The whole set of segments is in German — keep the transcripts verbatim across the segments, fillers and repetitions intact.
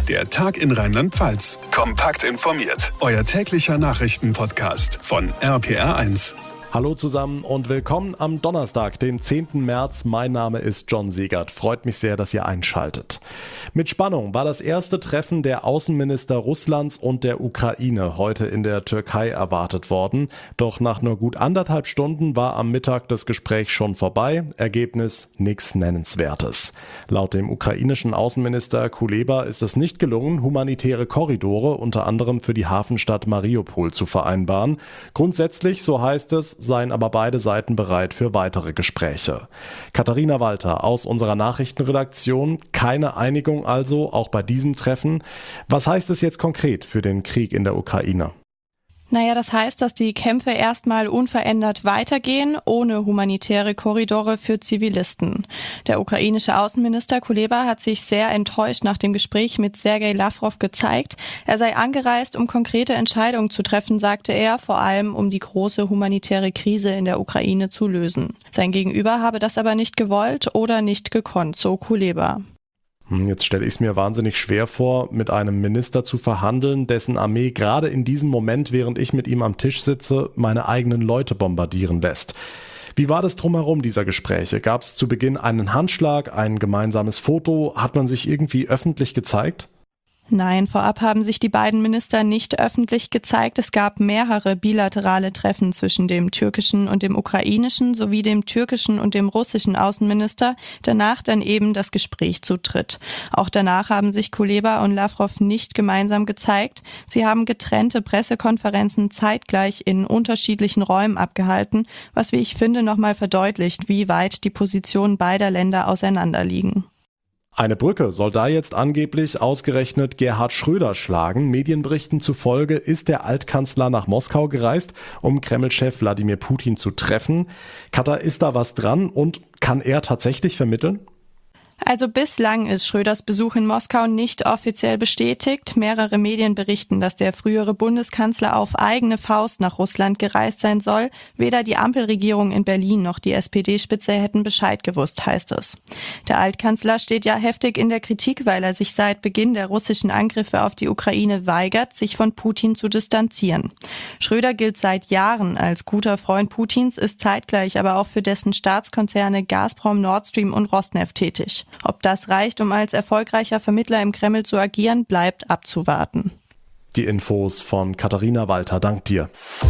Der Tag in Rheinland-Pfalz. Kompakt informiert. Euer täglicher Nachrichtenpodcast von R P R eins. Hallo zusammen und willkommen am Donnerstag, den zehnten März. Mein Name ist John Siegert. Freut mich sehr, dass ihr einschaltet. Mit Spannung war das erste Treffen der Außenminister Russlands und der Ukraine heute in der Türkei erwartet worden. Doch nach nur gut anderthalb Stunden war am Mittag das Gespräch schon vorbei. Ergebnis: nichts Nennenswertes. Laut dem ukrainischen Außenminister Kuleba ist es nicht gelungen, humanitäre Korridore unter anderem für die Hafenstadt Mariupol zu vereinbaren. Grundsätzlich, so heißt es, seien aber beide Seiten bereit für weitere Gespräche. Katharina Walter aus unserer Nachrichtenredaktion. Keine Einigung also, auch bei diesem Treffen. Was heißt es jetzt konkret für den Krieg in der Ukraine? Naja, das heißt, dass die Kämpfe erstmal unverändert weitergehen, ohne humanitäre Korridore für Zivilisten. Der ukrainische Außenminister Kuleba hat sich sehr enttäuscht nach dem Gespräch mit Sergei Lavrov gezeigt. Er sei angereist, um konkrete Entscheidungen zu treffen, sagte er, vor allem um die große humanitäre Krise in der Ukraine zu lösen. Sein Gegenüber habe das aber nicht gewollt oder nicht gekonnt, so Kuleba. Jetzt stelle ich es mir wahnsinnig schwer vor, mit einem Minister zu verhandeln, dessen Armee gerade in diesem Moment, während ich mit ihm am Tisch sitze, meine eigenen Leute bombardieren lässt. Wie war das drumherum dieser Gespräche? Gab es zu Beginn einen Handschlag, ein gemeinsames Foto? Hat man sich irgendwie öffentlich gezeigt? Nein, vorab haben sich die beiden Minister nicht öffentlich gezeigt. Es gab mehrere bilaterale Treffen zwischen dem türkischen und dem ukrainischen sowie dem türkischen und dem russischen Außenminister. Danach dann eben das Gespräch zu dritt. Auch danach haben sich Kuleba und Lavrov nicht gemeinsam gezeigt. Sie haben getrennte Pressekonferenzen zeitgleich in unterschiedlichen Räumen abgehalten, was, wie ich finde, nochmal verdeutlicht, wie weit die Positionen beider Länder auseinanderliegen. Eine Brücke soll da jetzt angeblich ausgerechnet Gerhard Schröder schlagen. Medienberichten zufolge ist der Altkanzler nach Moskau gereist, um Kreml-Chef Wladimir Putin zu treffen. Katha, ist da was dran und kann er tatsächlich vermitteln? Also bislang ist Schröders Besuch in Moskau nicht offiziell bestätigt. Mehrere Medien berichten, dass der frühere Bundeskanzler auf eigene Faust nach Russland gereist sein soll. Weder die Ampelregierung in Berlin noch die S P D-Spitze hätten Bescheid gewusst, heißt es. Der Altkanzler steht ja heftig in der Kritik, weil er sich seit Beginn der russischen Angriffe auf die Ukraine weigert, sich von Putin zu distanzieren. Schröder gilt seit Jahren als guter Freund Putins, ist zeitgleich aber auch für dessen Staatskonzerne Gazprom, Nord Stream und Rosneft tätig. Ob das reicht, um als erfolgreicher Vermittler im Kreml zu agieren, bleibt abzuwarten. Die Infos von Katharina Walter, dank dir.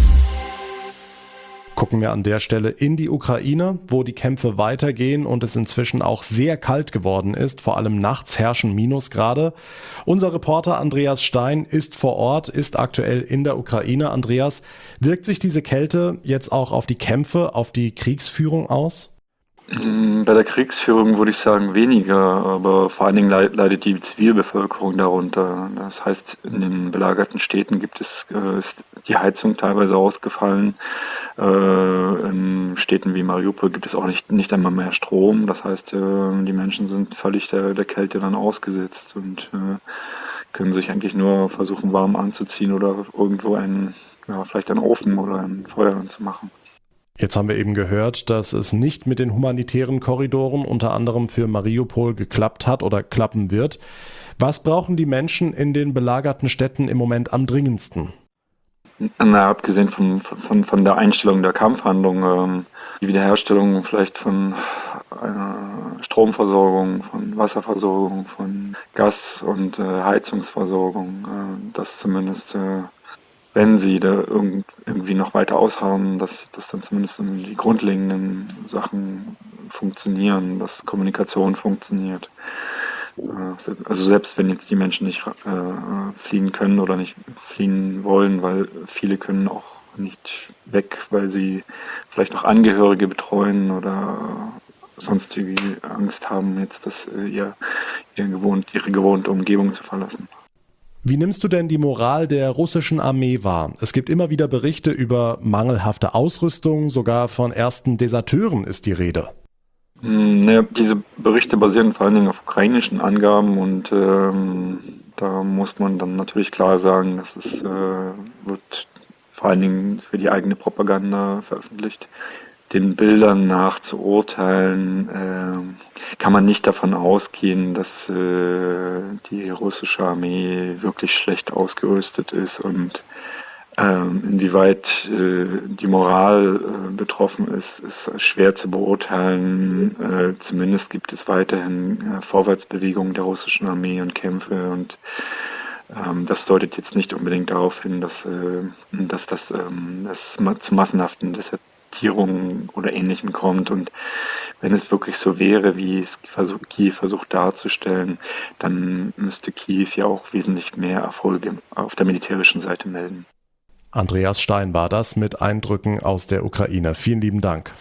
Gucken wir an der Stelle in die Ukraine, wo die Kämpfe weitergehen und es inzwischen auch sehr kalt geworden ist. Vor allem nachts herrschen Minusgrade. Unser Reporter Andreas Stein ist vor Ort, ist aktuell in der Ukraine. Andreas, wirkt sich diese Kälte jetzt auch auf die Kämpfe, auf die Kriegsführung aus? Bei der Kriegsführung würde ich sagen weniger, aber vor allen Dingen leidet die Zivilbevölkerung darunter. Das heißt, in den belagerten Städten gibt es äh, ist die Heizung teilweise ausgefallen. Äh, in Städten wie Mariupol gibt es auch nicht nicht einmal mehr Strom. Das heißt, äh, die Menschen sind völlig der, der Kälte dann ausgesetzt und äh, können sich eigentlich nur versuchen, warm anzuziehen oder irgendwo einen, ja, vielleicht einen Ofen oder ein Feuer anzumachen. Jetzt haben wir eben gehört, dass es nicht mit den humanitären Korridoren unter anderem für Mariupol geklappt hat oder klappen wird. Was brauchen die Menschen in den belagerten Städten im Moment am dringendsten? Na, abgesehen von, von, von der Einstellung der Kampfhandlung, ähm, die Wiederherstellung vielleicht von einer Stromversorgung, von Wasserversorgung, von Gas- und äh, Heizungsversorgung, äh, das zumindest äh, wenn sie da irgendwie noch weiter ausharren, dass, dass dann zumindest die grundlegenden Sachen funktionieren, dass Kommunikation funktioniert. Also selbst wenn jetzt die Menschen nicht äh, fliehen können oder nicht fliehen wollen, weil viele können auch nicht weg, weil sie vielleicht noch Angehörige betreuen oder sonst irgendwie Angst haben, jetzt das, ihr, ihr gewohnt, ihre gewohnte Umgebung zu verlassen. Wie nimmst du denn die Moral der russischen Armee wahr? Es gibt immer wieder Berichte über mangelhafte Ausrüstung, sogar von ersten Deserteuren ist die Rede. Naja, diese Berichte basieren vor allen Dingen auf ukrainischen Angaben und ähm, da muss man dann natürlich klar sagen, dass es äh, wird vor allen Dingen für die eigene Propaganda veröffentlicht. den Bildern nach zu urteilen, äh, kann man nicht davon ausgehen, dass äh, die russische Armee wirklich schlecht ausgerüstet ist und ähm, inwieweit äh, die Moral äh, betroffen ist, ist schwer zu beurteilen. Äh, zumindest gibt es weiterhin äh, Vorwärtsbewegungen der russischen Armee und Kämpfe und ähm, das deutet jetzt nicht unbedingt darauf hin, dass, äh, dass das ähm, dass zu massenhaften Desertierungen oder Ähnlichem kommt. Und wenn es wirklich so wäre, wie es versuch, Kiew versucht darzustellen, dann müsste Kiew ja auch wesentlich mehr Erfolge auf der militärischen Seite melden. Andreas Stein war das mit Eindrücken aus der Ukraine. Vielen lieben Dank.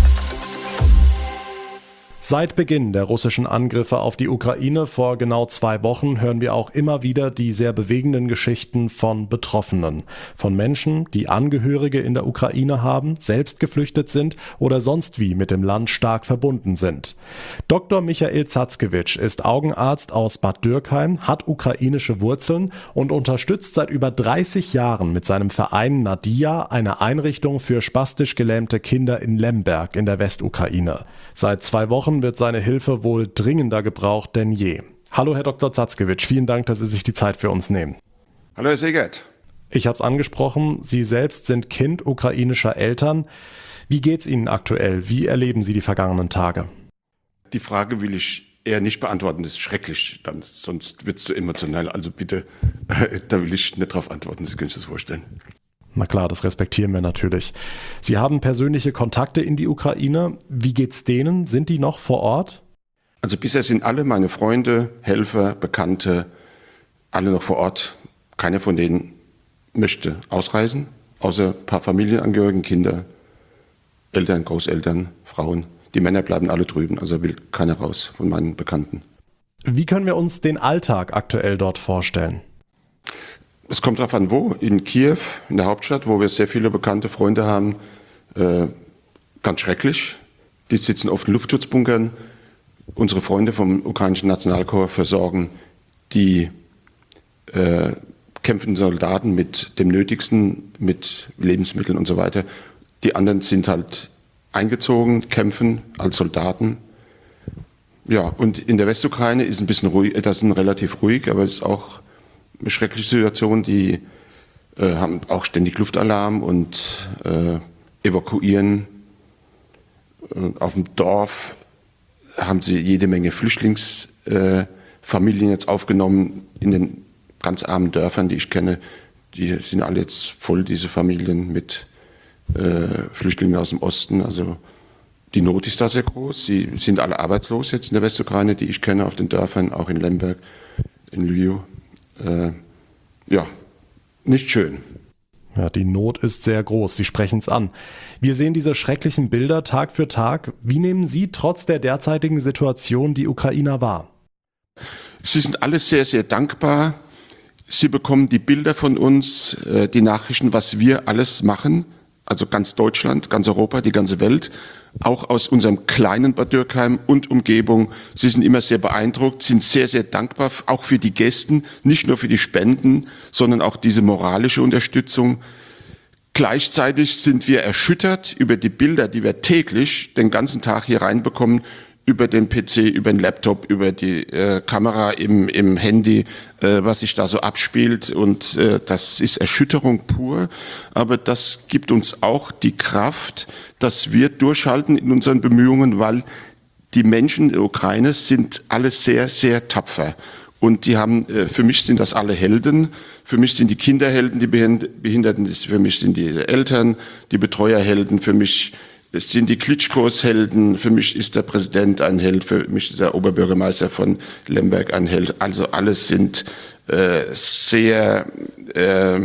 Seit Beginn der russischen Angriffe auf die Ukraine vor genau zwei Wochen hören wir auch immer wieder die sehr bewegenden Geschichten von Betroffenen. Von Menschen, die Angehörige in der Ukraine haben, selbst geflüchtet sind oder sonst wie mit dem Land stark verbunden sind. Doktor Michael Zatzkewitsch ist Augenarzt aus Bad Dürkheim, hat ukrainische Wurzeln und unterstützt seit über dreißig Jahren mit seinem Verein Nadia eine Einrichtung für spastisch gelähmte Kinder in Lemberg in der Westukraine. Seit zwei Wochen wird seine Hilfe wohl dringender gebraucht denn je. Hallo Herr Doktor Zatzkewitsch, vielen Dank, dass Sie sich die Zeit für uns nehmen. Hallo Herr Segert. Ich habe es angesprochen, Sie selbst sind Kind ukrainischer Eltern. Wie geht's Ihnen aktuell? Wie erleben Sie die vergangenen Tage? Die Frage will ich eher nicht beantworten, das ist schrecklich, dann, sonst wird es zu emotional. Also bitte, da will ich nicht drauf antworten, Sie können sich das vorstellen. Na klar, das respektieren wir natürlich. Sie haben persönliche Kontakte in die Ukraine. Wie geht's denen? Sind die noch vor Ort? Also bisher sind alle meine Freunde, Helfer, Bekannte, alle noch vor Ort. Keiner von denen möchte ausreisen, außer ein paar Familienangehörigen, Kinder, Eltern, Großeltern, Frauen. Die Männer bleiben alle drüben, also will keiner raus von meinen Bekannten. Wie können wir uns den Alltag aktuell dort vorstellen? Es kommt darauf an, wo. In Kiew, in der Hauptstadt, wo wir sehr viele bekannte Freunde haben, äh, ganz schrecklich. Die sitzen oft in Luftschutzbunkern. Unsere Freunde vom ukrainischen Nationalkorps versorgen die äh, kämpfenden Soldaten mit dem Nötigsten, mit Lebensmitteln und so weiter. Die anderen sind halt eingezogen, kämpfen als Soldaten. Ja, und in der Westukraine ist ein bisschen ruhig, das ist relativ ruhig, aber es ist auch eine schreckliche Situation. Die äh, haben auch ständig Luftalarm und äh, evakuieren. Äh, auf dem Dorf haben sie jede Menge Flüchtlingsfamilien äh, jetzt aufgenommen in den ganz armen Dörfern, die ich kenne. Die sind alle jetzt voll, diese Familien mit äh, Flüchtlingen aus dem Osten. Also die Not ist da sehr groß. Sie sind alle arbeitslos jetzt in der Westukraine, die ich kenne, auf den Dörfern, auch in Lemberg, in Lviv. Äh, ja, nicht schön. Ja, die Not ist sehr groß, Sie sprechen es an. Wir sehen diese schrecklichen Bilder Tag für Tag. Wie nehmen Sie trotz der derzeitigen Situation die Ukrainer wahr? Sie sind alle sehr, sehr dankbar. Sie bekommen die Bilder von uns, äh, die Nachrichten, was wir alles machen. Also ganz Deutschland, ganz Europa, die ganze Welt. Auch aus unserem kleinen Bad Dürkheim und Umgebung. Sie sind immer sehr beeindruckt, sind sehr, sehr dankbar, auch für die Gesten, nicht nur für die Spenden, sondern auch diese moralische Unterstützung. Gleichzeitig sind wir erschüttert über die Bilder, die wir täglich den ganzen Tag hier reinbekommen, über den P C, über den Laptop, über die äh, Kamera im, im Handy, äh, was sich da so abspielt. Und äh, das ist Erschütterung pur. Aber das gibt uns auch die Kraft, dass wir durchhalten in unseren Bemühungen, weil die Menschen der Ukraine sind alle sehr, sehr tapfer. Und die haben, äh, für mich sind das alle Helden. Für mich sind die Kinder Helden, die Behinderten, für mich sind die Eltern, die Betreuer Helden, für mich es sind die Klitschkos Helden, für mich ist der Präsident ein Held, für mich ist der Oberbürgermeister von Lemberg ein Held. Also alles sind äh, sehr äh,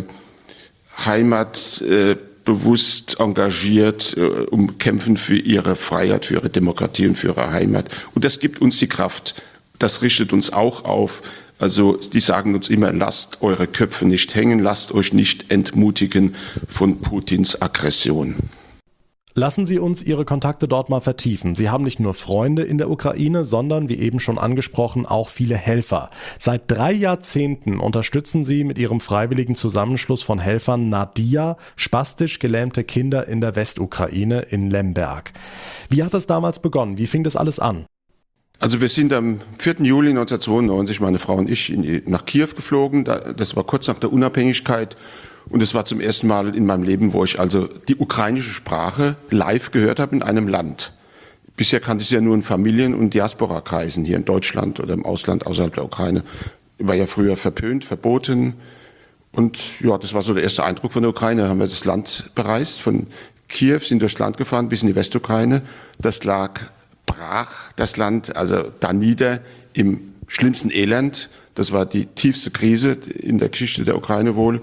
heimatbewusst äh, engagiert, äh, um kämpfen für ihre Freiheit, für ihre Demokratie und für ihre Heimat. Und das gibt uns die Kraft. Das richtet uns auch auf. Also die sagen uns immer, lasst eure Köpfe nicht hängen, lasst euch nicht entmutigen von Putins Aggression. Lassen Sie uns Ihre Kontakte dort mal vertiefen. Sie haben nicht nur Freunde in der Ukraine, sondern, wie eben schon angesprochen, auch viele Helfer. Seit drei Jahrzehnten unterstützen Sie mit Ihrem freiwilligen Zusammenschluss von Helfern Nadia spastisch gelähmte Kinder in der Westukraine in Lemberg. Wie hat es damals begonnen? Wie fing das alles an? Also wir sind am vierten Juli neunzehnhundertzweiundneunzig, meine Frau und ich, in, nach Kiew geflogen. Das war kurz nach der Unabhängigkeit. Und es war zum ersten Mal in meinem Leben, wo ich also die ukrainische Sprache live gehört habe in einem Land. Bisher kannte ich sie ja nur in Familien- und Diaspora-Kreisen hier in Deutschland oder im Ausland außerhalb der Ukraine. War ja früher verpönt, verboten. Und ja, das war so der erste Eindruck von der Ukraine. Da haben wir das Land bereist, von Kiew sind durchs Land gefahren bis in die Westukraine. Das lag brach, das Land, also da nieder im schlimmsten Elend. Das war die tiefste Krise in der Geschichte der Ukraine wohl.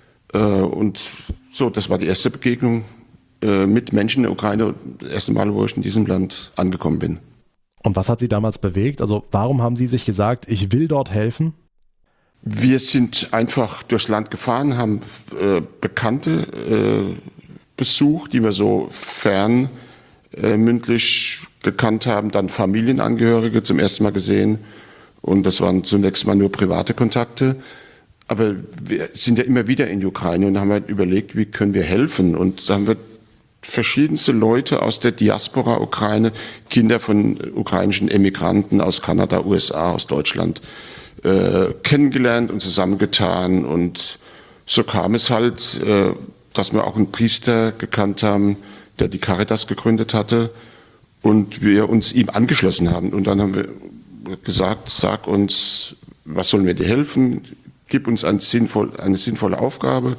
Und so, das war die erste Begegnung mit Menschen in der Ukraine, das erste Mal, wo ich in diesem Land angekommen bin. Und was hat Sie damals bewegt? Also warum haben Sie sich gesagt, ich will dort helfen? Wir sind einfach durchs Land gefahren, haben äh, Bekannte äh, besucht, die wir so fern äh, mündlich gekannt haben, dann Familienangehörige zum ersten Mal gesehen. Und das waren zunächst mal nur private Kontakte. Aber wir sind ja immer wieder in die Ukraine und haben halt überlegt, wie können wir helfen. Und da haben wir verschiedenste Leute aus der Diaspora-Ukraine, Kinder von ukrainischen Emigranten aus Kanada, U S A, aus Deutschland, äh, kennengelernt und zusammengetan. Und so kam es halt, äh, dass wir auch einen Priester gekannt haben, der die Caritas gegründet hatte und wir uns ihm angeschlossen haben. Und dann haben wir gesagt, sag uns, was sollen wir dir helfen? Gib uns ein sinnvoll, eine sinnvolle Aufgabe.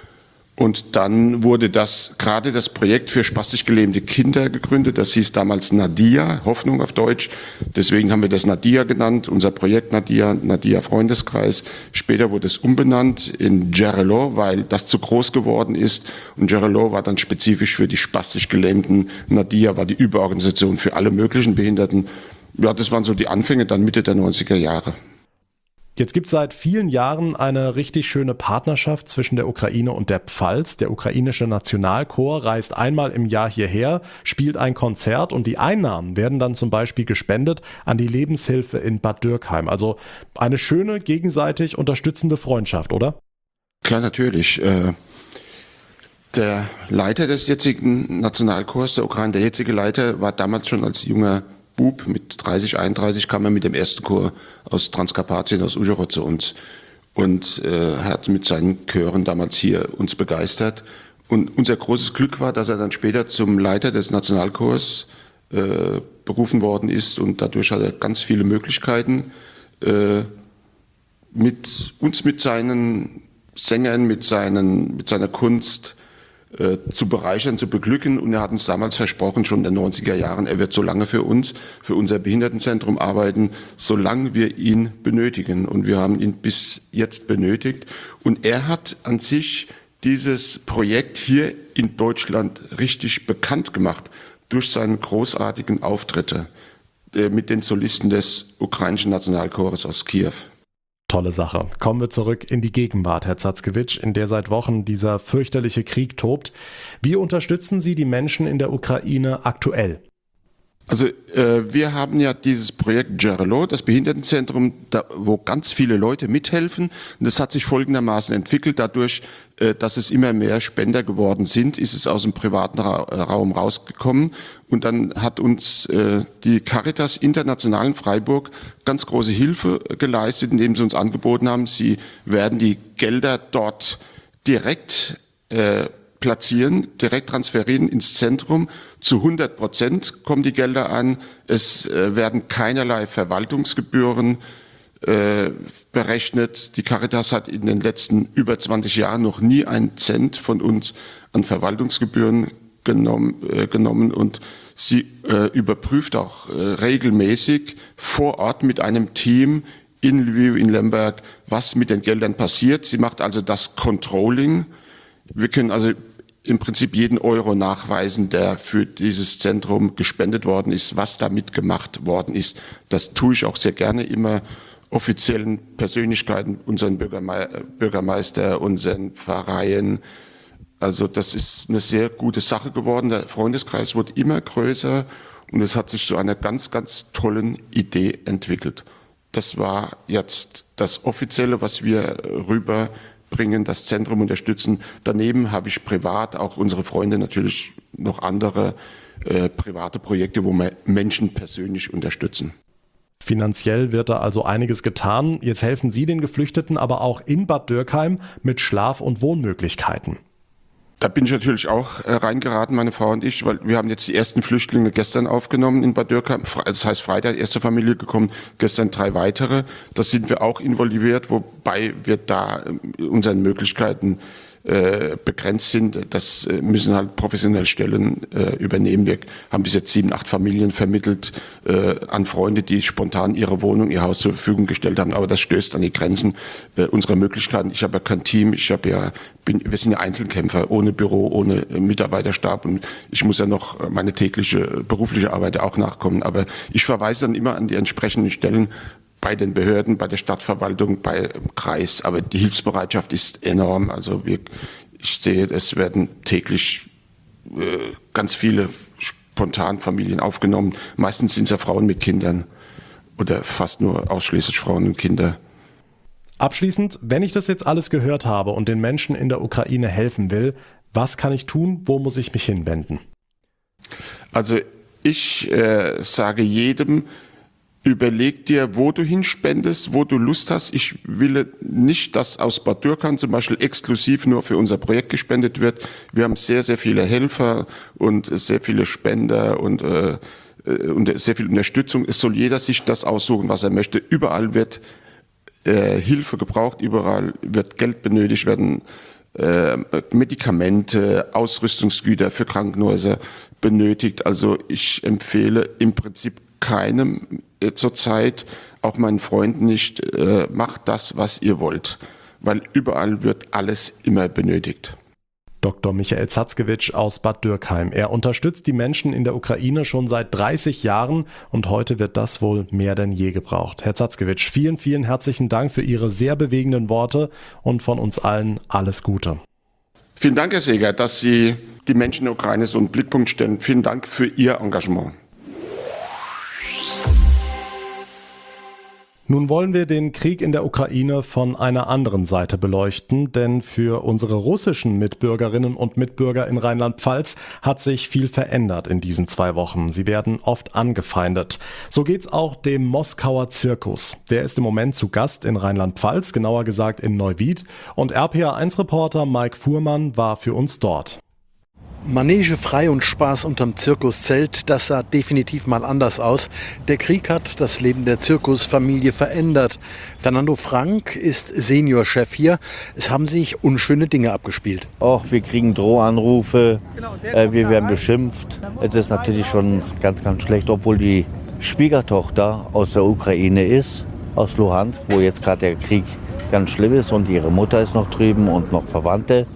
Und dann wurde das, gerade das Projekt für spastisch gelähmte Kinder gegründet. Das hieß damals Nadia, Hoffnung auf Deutsch. Deswegen haben wir das Nadia genannt, unser Projekt Nadia, Nadia Freundeskreis. Später wurde es umbenannt in Jarelo, weil das zu groß geworden ist. Und Jarelo war dann spezifisch für die spastisch Gelähmten. Nadia war die Überorganisation für alle möglichen Behinderten. Ja, das waren so die Anfänge dann Mitte der neunziger Jahre. Jetzt gibt es seit vielen Jahren eine richtig schöne Partnerschaft zwischen der Ukraine und der Pfalz. Der ukrainische Nationalchor reist einmal im Jahr hierher, spielt ein Konzert und die Einnahmen werden dann zum Beispiel gespendet an die Lebenshilfe in Bad Dürkheim. Also eine schöne, gegenseitig unterstützende Freundschaft, oder? Klar, natürlich. Der Leiter des jetzigen Nationalchors der Ukraine, der jetzige Leiter, war damals schon als junger Bub, mit dreißig, einunddreißig kam er mit dem ersten Chor aus Transkarpatien, aus Užhorod zu uns und äh, hat mit seinen Chören damals hier uns begeistert. Und unser großes Glück war, dass er dann später zum Leiter des Nationalchors äh, berufen worden ist und dadurch hat er ganz viele Möglichkeiten, äh, mit uns mit seinen Sängern, mit, seinen, mit seiner Kunst Äh, zu bereichern, zu beglücken. Und er hat uns damals versprochen, schon in den neunziger Jahren, er wird so lange für uns, für unser Behindertenzentrum arbeiten, solange wir ihn benötigen. Und wir haben ihn bis jetzt benötigt. Und er hat an sich dieses Projekt hier in Deutschland richtig bekannt gemacht durch seine großartigen Auftritte äh, mit den Solisten des ukrainischen Nationalchores aus Kiew. Tolle Sache. Kommen wir zurück in die Gegenwart, Herr Zatzkewitsch, in der seit Wochen dieser fürchterliche Krieg tobt. Wie unterstützen Sie die Menschen in der Ukraine aktuell? Also äh, wir haben ja dieses Projekt Jarelo, das Behindertenzentrum, da, wo ganz viele Leute mithelfen. Und das hat sich folgendermaßen entwickelt. Dadurch, äh, dass es immer mehr Spender geworden sind, ist es aus dem privaten Ra- Raum rausgekommen. Und dann hat uns äh, die Caritas International in Freiburg ganz große Hilfe geleistet, indem sie uns angeboten haben, sie werden die Gelder dort direkt äh, platzieren, direkt transferieren ins Zentrum. Zu hundert Prozent kommen die Gelder an. Es äh, werden keinerlei Verwaltungsgebühren äh, berechnet. Die Caritas hat in den letzten über zwanzig Jahren noch nie einen Cent von uns an Verwaltungsgebühren genommen, äh, genommen und sie äh, überprüft auch äh, regelmäßig vor Ort mit einem Team in Lviv, in Lemberg, was mit den Geldern passiert. Sie macht also das Controlling. Wir können also im Prinzip jeden Euro nachweisen, der für dieses Zentrum gespendet worden ist, was damit gemacht worden ist. Das tue ich auch sehr gerne immer offiziellen Persönlichkeiten, unseren Bürgerme- Bürgermeister, unseren Pfarreien, Also das ist eine sehr gute Sache geworden. Der Freundeskreis wird immer größer und es hat sich zu einer ganz, ganz tollen Idee entwickelt. Das war jetzt das Offizielle, was wir rüberbringen, das Zentrum unterstützen. Daneben habe ich privat, auch unsere Freunde natürlich noch andere äh, private Projekte, wo wir Menschen persönlich unterstützen. Finanziell wird da also einiges getan. Jetzt helfen Sie den Geflüchteten aber auch in Bad Dürkheim mit Schlaf- und Wohnmöglichkeiten. Da bin ich natürlich auch äh, reingeraten, meine Frau und ich, weil wir haben jetzt die ersten Flüchtlinge gestern aufgenommen in Bad Dürkheim. Das heißt, Freitag erste Familie gekommen, gestern drei weitere. Da sind wir auch involviert, wobei wir da äh, unseren Möglichkeiten äh, begrenzt sind. Das äh, müssen halt professionelle Stellen äh, übernehmen. Wir haben bis jetzt sieben, acht Familien vermittelt äh, an Freunde, die spontan ihre Wohnung, ihr Haus zur Verfügung gestellt haben. Aber das stößt an die Grenzen äh, unserer Möglichkeiten. Ich habe ja kein Team, ich habe ja Bin, wir sind ja Einzelkämpfer, ohne Büro, ohne Mitarbeiterstab und ich muss ja noch meine tägliche berufliche Arbeit auch nachkommen. Aber ich verweise dann immer an die entsprechenden Stellen bei den Behörden, bei der Stadtverwaltung, bei dem Kreis. Aber die Hilfsbereitschaft ist enorm. Also wir, ich sehe, es werden täglich äh, ganz viele spontan Familien aufgenommen. Meistens sind es ja Frauen mit Kindern oder fast nur ausschließlich Frauen und Kinder. Abschließend, wenn ich das jetzt alles gehört habe und den Menschen in der Ukraine helfen will, was kann ich tun? Wo muss ich mich hinwenden? Also ich äh, sage jedem, überleg dir, wo du hinspendest, wo du Lust hast. Ich will nicht, dass aus Bad Dürkheim zum Beispiel exklusiv nur für unser Projekt gespendet wird. Wir haben sehr, sehr viele Helfer und sehr viele Spender und, äh, und sehr viel Unterstützung. Es soll jeder sich das aussuchen, was er möchte. Überall wird Äh, Hilfe gebraucht, überall wird Geld benötigt, werden äh, Medikamente, Ausrüstungsgüter für Krankenhäuser benötigt. Also ich empfehle im Prinzip keinem äh, zurzeit, auch meinen Freunden nicht, äh, macht das, was ihr wollt, weil überall wird alles immer benötigt. Doktor Michael Zatzkewitsch aus Bad Dürkheim. Er unterstützt die Menschen in der Ukraine schon seit dreißig Jahren und heute wird das wohl mehr denn je gebraucht. Herr Zatzkewitsch, vielen, vielen herzlichen Dank für Ihre sehr bewegenden Worte und von uns allen alles Gute. Vielen Dank, Herr Seeger, dass Sie die Menschen in der Ukraine so einen Blickpunkt stellen. Vielen Dank für Ihr Engagement. Nun wollen wir den Krieg in der Ukraine von einer anderen Seite beleuchten, denn für unsere russischen Mitbürgerinnen und Mitbürger in Rheinland-Pfalz hat sich viel verändert in diesen zwei Wochen. Sie werden oft angefeindet. So geht's auch dem Moskauer Zirkus. Der ist im Moment zu Gast in Rheinland-Pfalz, genauer gesagt in Neuwied. Und R P A eins Reporter Mike Fuhrmann war für uns dort. Manege frei und Spaß unterm Zirkuszelt, das sah definitiv mal anders aus. Der Krieg hat das Leben der Zirkusfamilie verändert. Fernando Frank ist Seniorchef hier. Es haben sich unschöne Dinge abgespielt. Oh, wir kriegen Drohanrufe, äh, wir werden beschimpft. Es ist natürlich schon ganz, ganz schlecht, obwohl die Schwiegertochter aus der Ukraine ist, aus Luhansk, wo jetzt gerade der Krieg ganz schlimm ist und ihre Mutter ist noch drüben und noch Verwandte.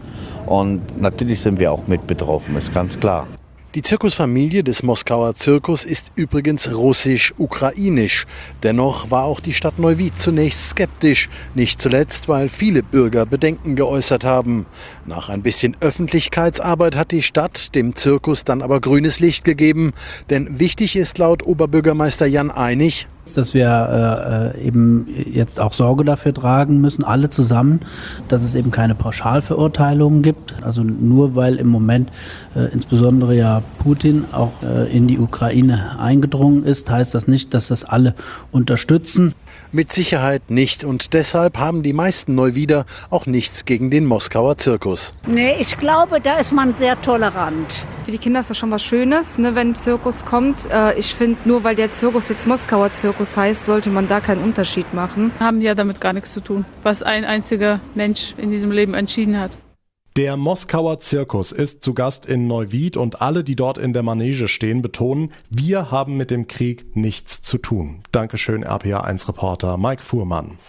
Und natürlich sind wir auch mit betroffen, ist ganz klar. Die Zirkusfamilie des Moskauer Zirkus ist übrigens russisch-ukrainisch. Dennoch war auch die Stadt Neuwied zunächst skeptisch. Nicht zuletzt, weil viele Bürger Bedenken geäußert haben. Nach ein bisschen Öffentlichkeitsarbeit hat die Stadt dem Zirkus dann aber grünes Licht gegeben. Denn wichtig ist laut Oberbürgermeister Jan Einig, dass wir äh, eben jetzt auch Sorge dafür tragen müssen, alle zusammen, dass es eben keine Pauschalverurteilungen gibt. Also nur weil im Moment äh, insbesondere ja Putin auch äh, in die Ukraine eingedrungen ist, heißt das nicht, dass das alle unterstützen. Mit Sicherheit nicht. Und deshalb haben die meisten Neuwieder auch nichts gegen den Moskauer Zirkus. Nee, ich glaube, da ist man sehr tolerant. Für die Kinder ist das schon was Schönes, ne, wenn ein Zirkus kommt. Äh, ich finde, nur weil der Zirkus jetzt Moskauer Zirkus heißt, sollte man da keinen Unterschied machen. Haben ja damit gar nichts zu tun, was ein einziger Mensch in diesem Leben entschieden hat. Der Moskauer Zirkus ist zu Gast in Neuwied und alle, die dort in der Manege stehen, betonen, wir haben mit dem Krieg nichts zu tun. Dankeschön, R P A eins Reporter Mike Fuhrmann.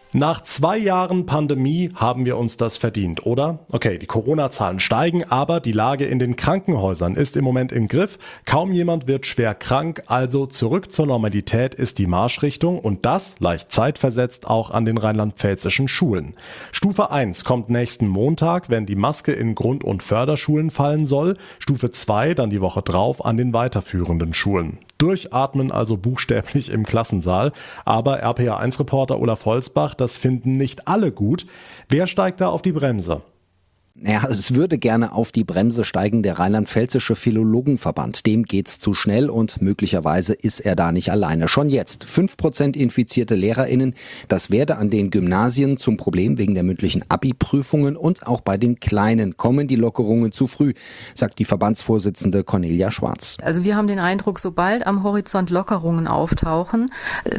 Nach zwei Jahren Pandemie haben wir uns das verdient, oder? Okay, die Corona-Zahlen steigen, aber die Lage in den Krankenhäusern ist im Moment im Griff. Kaum jemand wird schwer krank, also zurück zur Normalität ist die Marschrichtung und das leicht zeitversetzt auch an den rheinland-pfälzischen Schulen. Stufe eins kommt nächsten Montag, wenn die Maske in Grund- und Förderschulen fallen soll. Stufe zwei dann die Woche drauf an den weiterführenden Schulen. Durchatmen also buchstäblich im Klassensaal. Aber R P A eins Reporter Olaf Holzbach, das finden nicht alle gut. Wer steigt da auf die Bremse? Ja, es würde gerne auf die Bremse steigen der Rheinland-Pfälzische Philologenverband. Dem geht's zu schnell und möglicherweise ist er da nicht alleine. Schon jetzt fünf Prozent infizierte LehrerInnen. Das werde an den Gymnasien zum Problem wegen der mündlichen Abi-Prüfungen und auch bei den Kleinen kommen die Lockerungen zu früh, sagt die Verbandsvorsitzende Cornelia Schwarz. Also wir haben den Eindruck, sobald am Horizont Lockerungen auftauchen,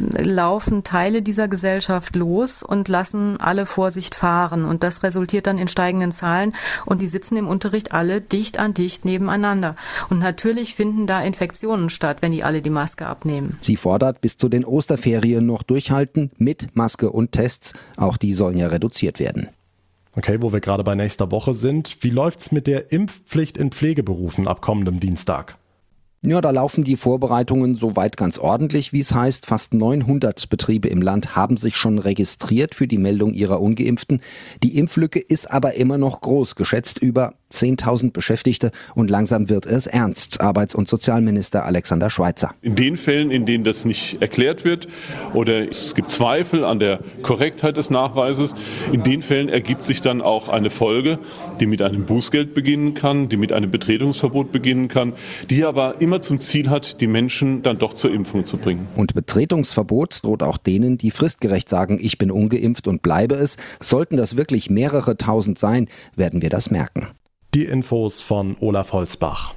laufen Teile dieser Gesellschaft los und lassen alle Vorsicht fahren. Und das resultiert dann in steigenden Zahlen. Und die sitzen im Unterricht alle dicht an dicht nebeneinander. Und natürlich finden da Infektionen statt, wenn die alle die Maske abnehmen. Sie fordert bis zu den Osterferien noch durchhalten mit Maske und Tests. Auch die sollen ja reduziert werden. Okay, wo wir gerade bei nächster Woche sind. Wie läuft's mit der Impfpflicht in Pflegeberufen ab kommendem Dienstag? Ja, da laufen die Vorbereitungen soweit ganz ordentlich, wie es heißt. Fast neunhundert Betriebe im Land haben sich schon registriert für die Meldung ihrer Ungeimpften. Die Impflücke ist aber immer noch groß, geschätzt über zehntausend Beschäftigte und langsam wird es ernst. Arbeits- und Sozialminister Alexander Schweitzer. In den Fällen, in denen das nicht erklärt wird oder es gibt Zweifel an der Korrektheit des Nachweises, in den Fällen ergibt sich dann auch eine Folge, die mit einem Bußgeld beginnen kann, die mit einem Betretungsverbot beginnen kann, die aber immer zum Ziel hat, die Menschen dann doch zur Impfung zu bringen. Und Betretungsverbot droht auch denen, die fristgerecht sagen, ich bin ungeimpft und bleibe es. Sollten das wirklich mehrere tausend sein, werden wir das merken. Die Infos von Olaf Holzbach.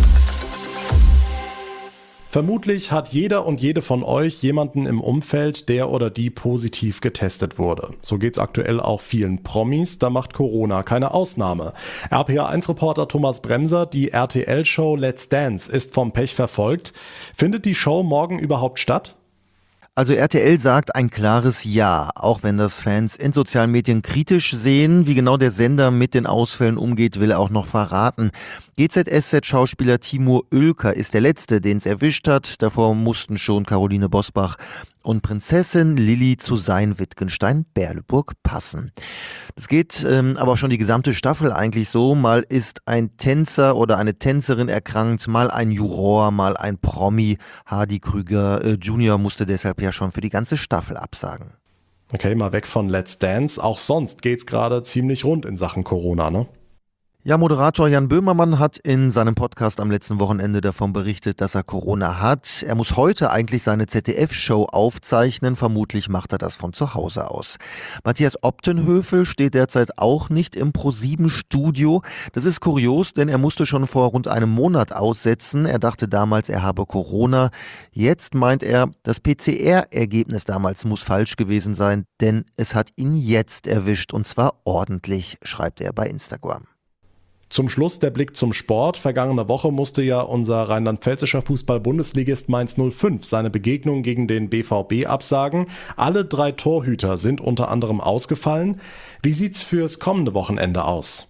Vermutlich hat jeder und jede von euch jemanden im Umfeld, der oder die positiv getestet wurde. So geht's aktuell auch vielen Promis, da macht Corona keine Ausnahme. R P A eins Reporter Thomas Bremser, die R T L-Show Let's Dance ist vom Pech verfolgt. Findet die Show morgen überhaupt statt? Also R T L sagt ein klares Ja, auch wenn das Fans in sozialen Medien kritisch sehen. Wie genau der Sender mit den Ausfällen umgeht, will er auch noch verraten. G Z S Z-Schauspieler Timur Oelker ist der Letzte, den es erwischt hat. Davor mussten schon Caroline Bosbach und Prinzessin Lilly zu sein Wittgenstein-Berleburg passen. Das geht ähm, aber auch schon die gesamte Staffel eigentlich so. Mal ist ein Tänzer oder eine Tänzerin erkrankt, mal ein Juror, mal ein Promi. Hardy Krüger äh, Junior musste deshalb ja schon für die ganze Staffel absagen. Okay, mal weg von Let's Dance. Auch sonst geht's gerade ziemlich rund in Sachen Corona, ne? Ja, Moderator Jan Böhmermann hat in seinem Podcast am letzten Wochenende davon berichtet, dass er Corona hat. Er muss heute eigentlich seine Z D F-Show aufzeichnen. Vermutlich macht er das von zu Hause aus. Matthias Optenhöfel steht derzeit auch nicht im Pro sieben Studio. Das ist kurios, denn er musste schon vor rund einem Monat aussetzen. Er dachte damals, er habe Corona. Jetzt meint er, das P C R-Ergebnis damals muss falsch gewesen sein, denn es hat ihn jetzt erwischt und zwar ordentlich, schreibt er bei Instagram. Zum Schluss der Blick zum Sport. Vergangene Woche musste ja unser rheinland-pfälzischer Fußball-Bundesligist Mainz null fünf seine Begegnung gegen den B V B absagen. Alle drei Torhüter sind unter anderem ausgefallen. Wie sieht's fürs kommende Wochenende aus?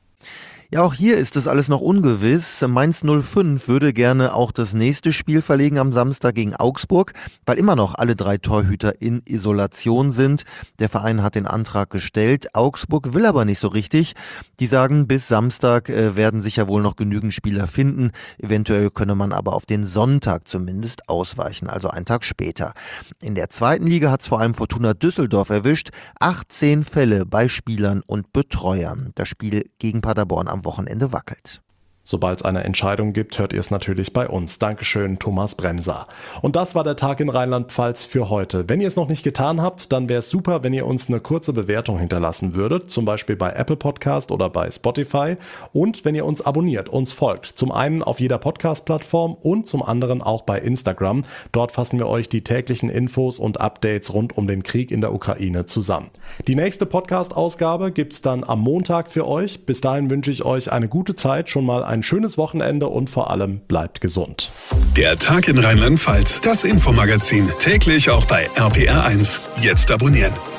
Ja, auch hier ist es alles noch ungewiss. Mainz null fünf würde gerne auch das nächste Spiel verlegen am Samstag gegen Augsburg, weil immer noch alle drei Torhüter in Isolation sind. Der Verein hat den Antrag gestellt. Augsburg will aber nicht so richtig. Die sagen, bis Samstag äh, werden sich ja wohl noch genügend Spieler finden. Eventuell könne man aber auf den Sonntag zumindest ausweichen, also einen Tag später. In der zweiten Liga hat es vor allem Fortuna Düsseldorf erwischt. achtzehn Fälle bei Spielern und Betreuern. Das Spiel gegen Paderborn am Wochenende wackelt. Sobald es eine Entscheidung gibt, hört ihr es natürlich bei uns. Dankeschön, Thomas Bremser. Und das war der Tag in Rheinland-Pfalz für heute. Wenn ihr es noch nicht getan habt, dann wäre es super, wenn ihr uns eine kurze Bewertung hinterlassen würdet, zum Beispiel bei Apple Podcast oder bei Spotify. Und wenn ihr uns abonniert, uns folgt. Zum einen auf jeder Podcast-Plattform und zum anderen auch bei Instagram. Dort fassen wir euch die täglichen Infos und Updates rund um den Krieg in der Ukraine zusammen. Die nächste Podcast-Ausgabe gibt's dann am Montag für euch. Bis dahin wünsche ich euch eine gute Zeit, schon mal ein schönes Wochenende und vor allem bleibt gesund. Der Tag in Rheinland-Pfalz, das Infomagazin, täglich auch bei R P R eins. Jetzt abonnieren.